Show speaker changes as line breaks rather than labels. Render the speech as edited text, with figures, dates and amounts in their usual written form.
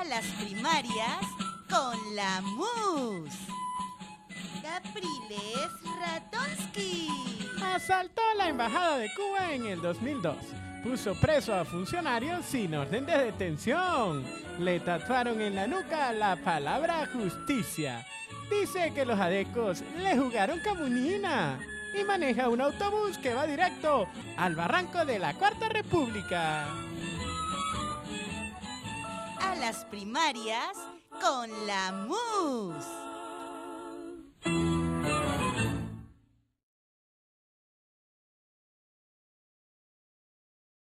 a las primarias con la MUS. Capriles Radonsky.
Asaltó la embajada de Cuba en el 2002. Puso preso a funcionarios sin orden de detención. Le tatuaron en la nuca la palabra justicia. Dice que los adecos le jugaron camunina. Y maneja un autobús que va directo al barranco de la Cuarta República.
A las primarias con la MUS.